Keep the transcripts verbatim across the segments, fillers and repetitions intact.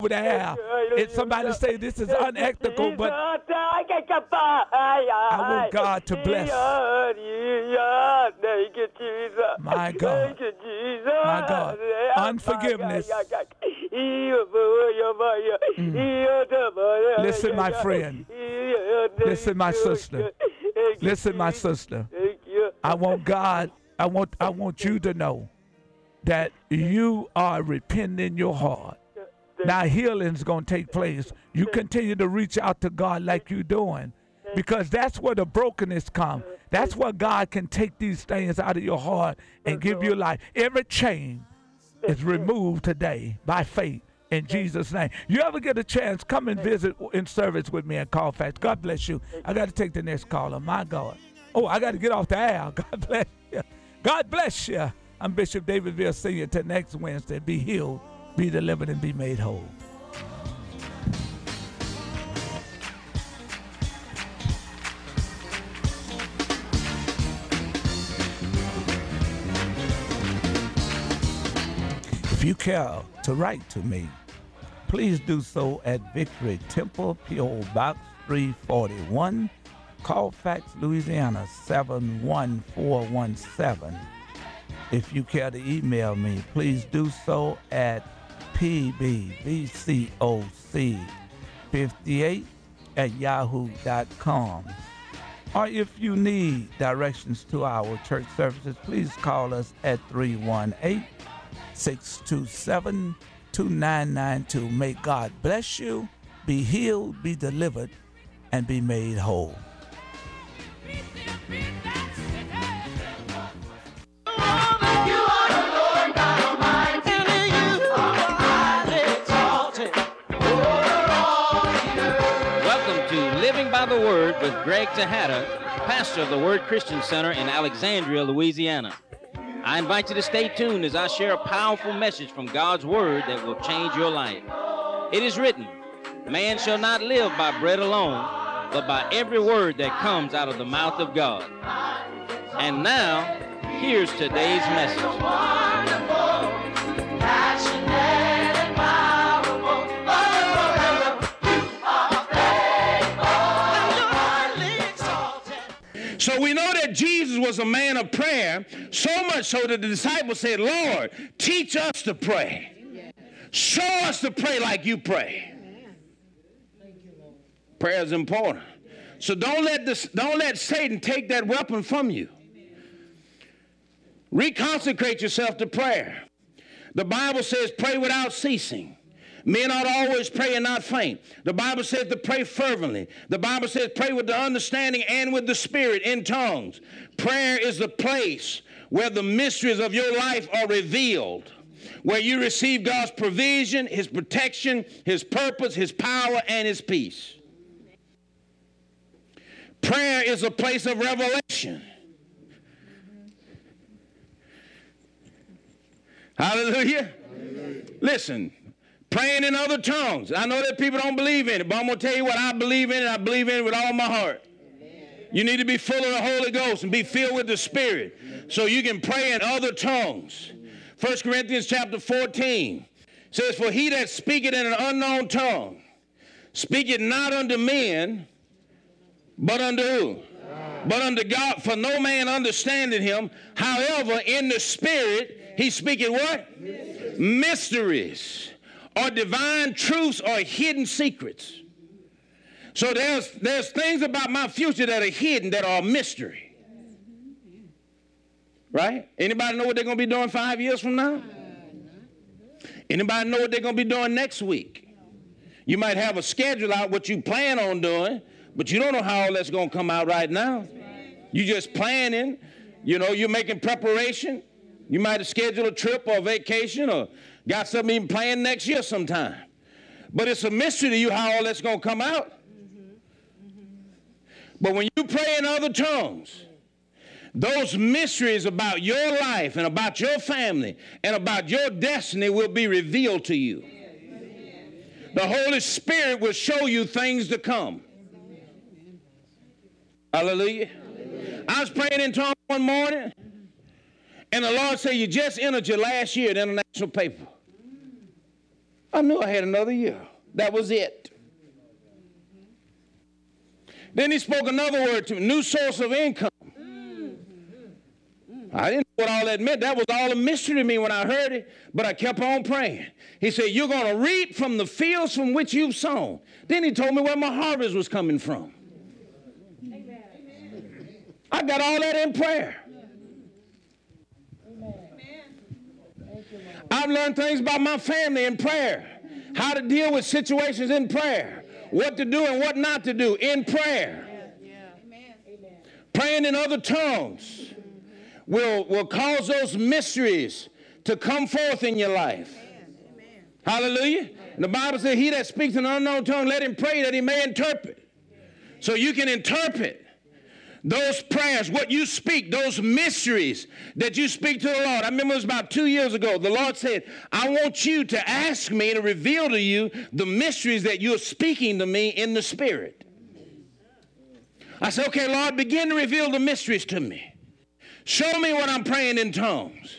over the air. And somebody say this is unethical, but I want God to bless. My God. My God. Unforgiveness. Mm. Listen, my friend. Listen, my sister. Listen, my sister. I want God, I want I want you to know that you are repenting in your heart. Now healing's going to take place. You continue to reach out to God like you're doing, because that's where the brokenness comes. That's where God can take these things out of your heart and give you life. Every chain is removed today by faith in Jesus' name. You ever get a chance, come and visit in service with me in Colfax. God bless you. I got to take the next caller. My God. Oh, I got to get off the air. God bless you. God bless you. I'm Bishop David Veal Senior Till next Wednesday. Be healed, be delivered, and be made whole. If you care to write to me, please do so at Victory Temple, P O Box three forty-one, Colfax, Louisiana seven one four one seven. If you care to email me, please do so at P B V C O C fifty-eight at yahoo dot com. Or if you need directions to our church services, please call us at three one eight, six two seven, two nine nine two. May God bless you, be healed, be delivered, and be made whole. By the Word with Greg Tejada, pastor of the Word Christian Center in Alexandria, Louisiana. I invite you to stay tuned as I share a powerful message from God's Word that will change your life. It is written, man shall not live by bread alone, but by every word that comes out of the mouth of God. And now, here's today's message. So we know that Jesus was a man of prayer, so much so that the disciples said, Lord, teach us to pray. Show us to pray like you pray. Prayer is important. So don't let this, don't let Satan take that weapon from you. Reconsecrate yourself to prayer. The Bible says pray without ceasing. Men ought to always pray and not faint. The Bible says to pray fervently. The Bible says pray with the understanding and with the Spirit in tongues. Prayer is the place where the mysteries of your life are revealed, where you receive God's provision, His protection, His purpose, His power, and His peace. Prayer is a place of revelation. Hallelujah. Hallelujah. Listen. Praying in other tongues. I know that people don't believe in it, but I'm going to tell you what I believe in, and I believe in it with all my heart. Amen. You need to be full of the Holy Ghost and be filled with the Spirit so you can pray in other tongues. First Corinthians chapter fourteen says, for he that speaketh in an unknown tongue speaketh not unto men, but unto who? God. But unto God, for no man understandeth him. However, in the Spirit, he speaketh what? Mysteries. Mysteries. Or divine truths or hidden secrets. So there's there's things about my future that are hidden, that are a mystery. Right? Anybody know what they're going to be doing five years from now? Anybody know what they're going to be doing next week? You might have a schedule out what you plan on doing, but you don't know how all that's going to come out right now. You just planning. You know, you're making preparation. You might have scheduled a trip or a vacation or got something even planned next year sometime. But it's a mystery to you how all that's going to come out. But when you pray in other tongues, those mysteries about your life and about your family and about your destiny will be revealed to you. The Holy Spirit will show you things to come. Hallelujah. I was praying in tongues one morning, and the Lord said, you just entered your last year in the international paper. I knew I had another year. That was it. Then he spoke another word to me, new source of income. I didn't know what all that meant. That was all a mystery to me when I heard it, but I kept on praying. He said, you're going to reap from the fields from which you've sown. Then he told me where my harvest was coming from. Amen. I got all that in prayer. I've learned things about my family in prayer, how to deal with situations in prayer, what to do and what not to do in prayer. Praying in other tongues will, will cause those mysteries to come forth in your life. Amen. Hallelujah. And the Bible says, he that speaks in an unknown tongue, let him pray that he may interpret. So you can interpret those prayers, what you speak, those mysteries that you speak to the Lord. I remember it was about two years ago. The Lord said, I want you to ask me to reveal to you the mysteries that you're speaking to me in the Spirit. I said, okay, Lord, begin to reveal the mysteries to me. Show me what I'm praying in tongues.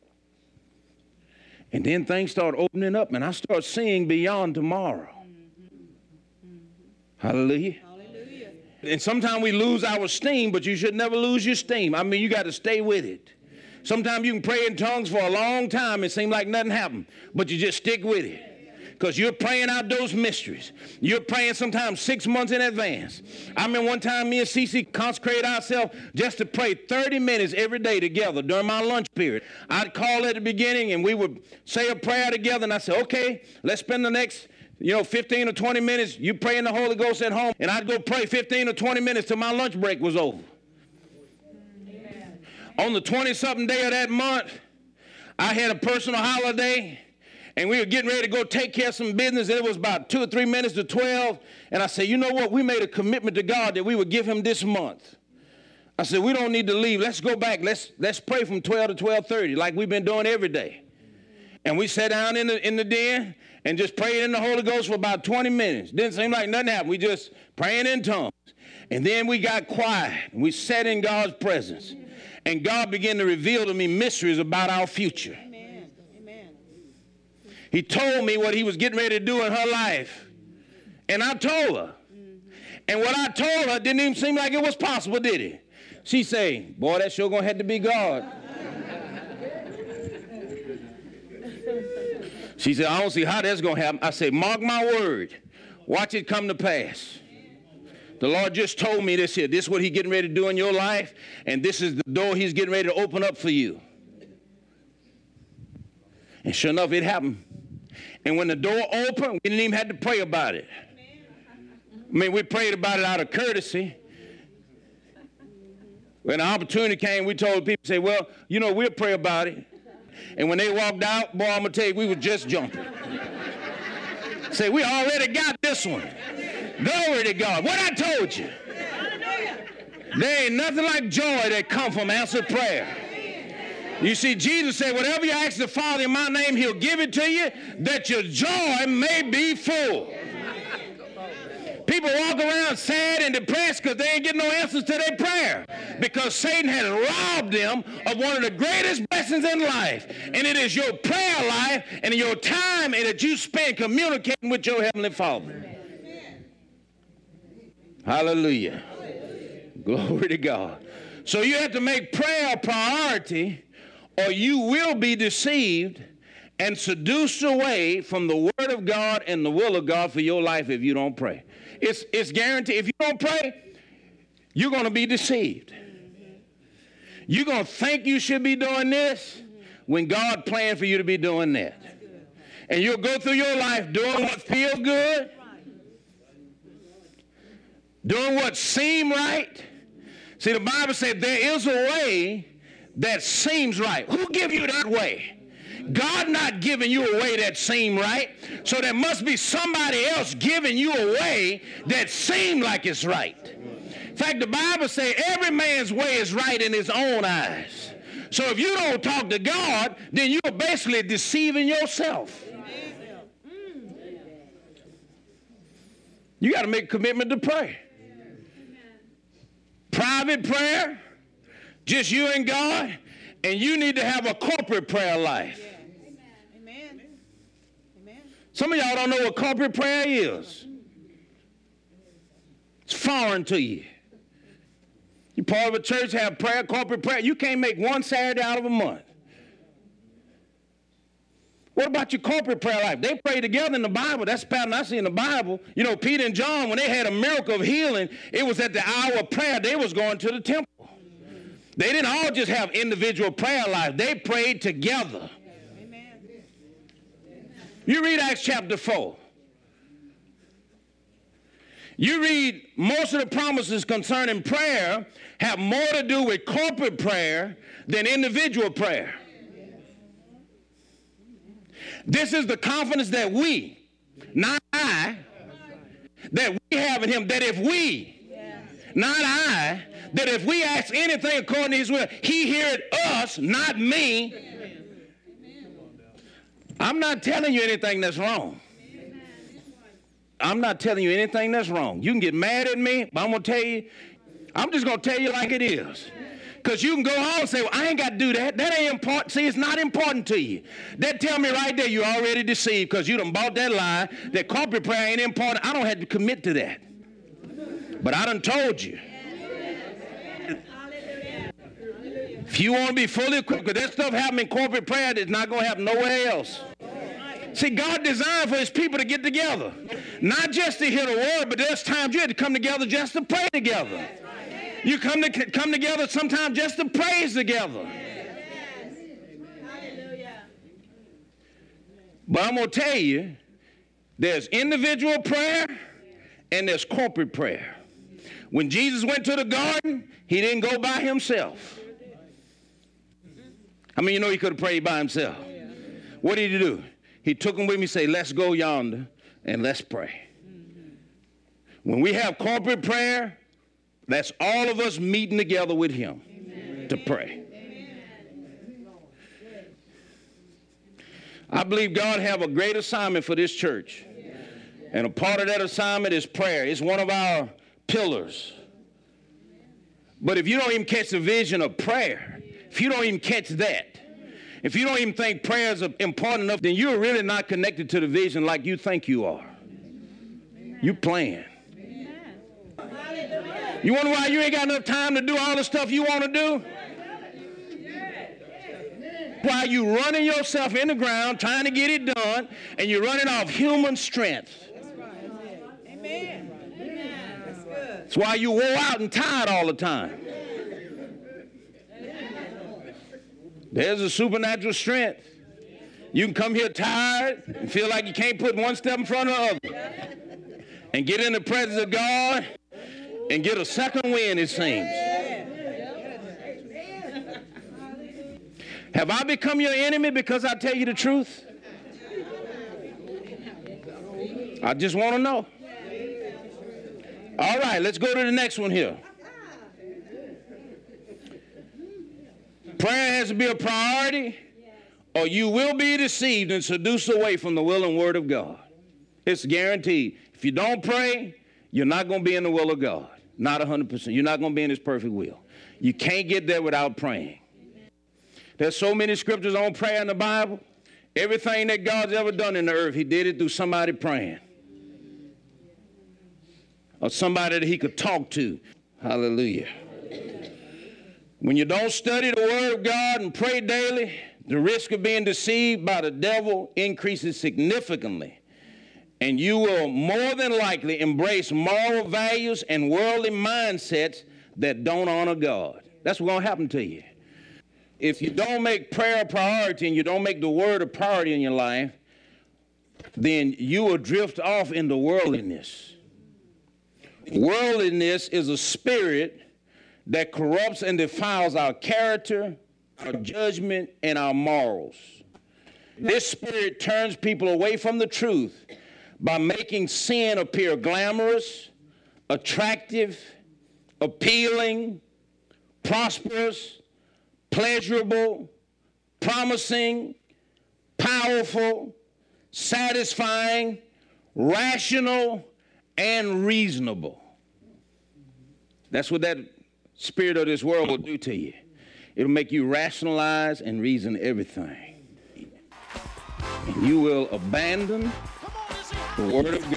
And then things start opening up, and I start seeing beyond tomorrow. Hallelujah. Hallelujah. And sometimes we lose our steam, but you should never lose your steam. I mean, you got to stay with it. Sometimes you can pray in tongues for a long time and seem like nothing happened, but you just stick with it. Because you're praying out those mysteries. You're praying sometimes six months in advance. I remember one time me and Cece consecrated ourselves just to pray thirty minutes every day together during my lunch period. I'd call at the beginning and we would say a prayer together, and I said, okay, let's spend the next, you know, fifteen or twenty minutes. You pray in the Holy Ghost at home, and I'd go pray fifteen or twenty minutes till my lunch break was over. Amen. On the twenty-something day of that month, I had a personal holiday. And we were getting ready to go take care of some business, and it was about two or three minutes to twelve. And I said, you know what? We made a commitment to God that we would give him this month. I said, we don't need to leave. Let's go back. Let's let's pray from twelve to twelve thirty like we've been doing every day. And we sat down in the, in the den and just prayed in the Holy Ghost for about twenty minutes. Didn't seem like nothing happened. We just praying in tongues. And then we got quiet. And we sat in God's presence. And God began to reveal to me mysteries about our future. He told me what he was getting ready to do in her life. And I told her. Mm-hmm. And what I told her didn't even seem like it was possible, did it? She said, boy, that sure going to have to be God. She said, I don't see how that's going to happen. I said, mark my word. Watch it come to pass. The Lord just told me this here. This is what he's getting ready to do in your life. And this is the door he's getting ready to open up for you. And sure enough, it happened. And when the door opened, we didn't even have to pray about it. I mean, we prayed about it out of courtesy. When the opportunity came, we told people, say, well, you know, we'll pray about it. And when they walked out, boy, I'm going to tell you, we were just jumping. Say, we already got this one. Glory to God. What I told you. There ain't nothing like joy that come from answered prayer. You see, Jesus said, whatever you ask the Father in my name, he'll give it to you, that your joy may be full. People walk around sad and depressed because they ain't getting no answers to their prayer, because Satan has robbed them of one of the greatest blessings in life, and it is your prayer life and your time that you spend communicating with your Heavenly Father. Hallelujah. Glory to God. So you have to make prayer a priority, or you will be deceived and seduced away from the Word of God and the will of God for your life if you don't pray. It's, it's guaranteed. If you don't pray, you're going to be deceived. You're going to think you should be doing this when God planned for you to be doing that. And you'll go through your life doing what feels good, doing what seems right. See, the Bible said there is a way that seems right. Who give you that way? God not giving you a way that seems right. So there must be somebody else giving you a way that seems like it's right. In fact, the Bible says every man's way is right in his own eyes. So if you don't talk to God, then you're basically deceiving yourself. You got to make a commitment to pray. Private prayer, just you and God, and you need to have a corporate prayer life. Amen. Amen. Some of y'all don't know what corporate prayer is. It's foreign to you. You're part of a church, have prayer, corporate prayer. You can't make one Saturday out of a month. What about your corporate prayer life? They pray together in the Bible. That's the pattern I see in the Bible. You know, Peter and John, when they had a miracle of healing, it was at the hour of prayer. They was going to the temple. They didn't all just have individual prayer life. They prayed together. Amen. You read Acts chapter four. You read most of the promises concerning prayer have more to do with corporate prayer than individual prayer. This is the confidence that we, not I, that we have in him, that if we, not I, that if we ask anything according to his will, he heareth us, not me. I'm not telling you anything that's wrong. I'm not telling you anything that's wrong. You can get mad at me, but I'm going to tell you, I'm just going to tell you like it is. Because you can go on and say, well, I ain't got to do that. That ain't important. See, it's not important to you. That tell me right there you're already deceived because you done bought that lie that corporate prayer ain't important. I don't have to commit to that. But I done told you. If you want to be fully equipped, because that stuff happening in corporate prayer that's not going to happen nowhere else. See, God designed for his people to get together. Not just to hear the word, but there's times you have to come together just to pray together. You come to come together sometimes just to praise together. But I'm going to tell you, there's individual prayer and there's corporate prayer. When Jesus went to the garden, he didn't go by himself. I mean, you know he could have prayed by himself. What did he do? He took him with me and said, let's go yonder and let's pray. When we have corporate prayer, that's all of us meeting together with him. Amen. To pray. Amen. I believe God have a great assignment for this church. And a part of that assignment is prayer. It's one of our pillars. But if you don't even catch the vision of prayer, if you don't even catch that, if you don't even think prayer is important enough, then you're really not connected to the vision like you think you are. You playing. You wonder why you ain't got enough time to do all the stuff you want to do? Why you running yourself in the ground trying to get it done, and you're running off human strength. Amen. That's good. That's why you wore out and tired all the time. There's a supernatural strength. You can come here tired and feel like you can't put one step in front of the other. And get in the presence of God and get a second wind, it seems. Have I become your enemy because I tell you the truth? I just want to know. All right, let's go to the next one here. Prayer has to be a priority, or you will be deceived and seduced away from the will and word of God. It's guaranteed. If you don't pray, you're not going to be in the will of God. Not one hundred percent. You're not going to be in his perfect will. You can't get there without praying. There's so many scriptures on prayer in the Bible. Everything that God's ever done in the earth, he did it through somebody praying. Or somebody that he could talk to. Hallelujah. When you don't study the word of God and pray daily, the risk of being deceived by the devil increases significantly. And you will more than likely embrace moral values and worldly mindsets that don't honor God. That's what's going to happen to you. If you don't make prayer a priority and you don't make the word a priority in your life, then you will drift off into worldliness. Worldliness is a spirit that corrupts and defiles our character, our judgment, and our morals. This spirit turns people away from the truth by making sin appear glamorous, attractive, appealing, prosperous, pleasurable, promising, powerful, satisfying, rational, and reasonable. That's what that spirit of this world will do to you. It'll make you rationalize and reason everything. And you will abandon The Word of God.